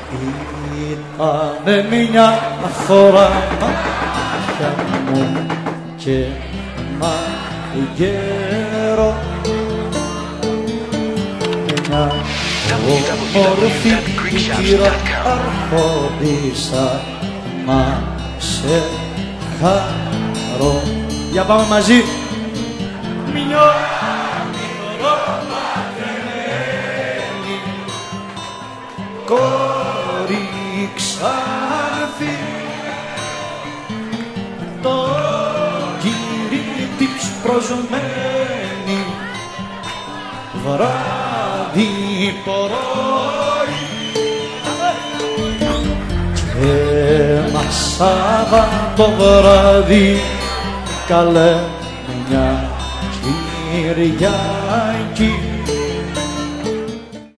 Ήτανε μια φορά μάτια μου και ένα γέρο, μια όμορφη κύρα αρχόντισσα, μα σε χαρώ. Για πάμε μαζί. Μια κόρη ξάρθη, το κύρι της προσμένη, βράδυ πρωί και ένα Σάββατο βράδυ, καλέ μια Κυριακή.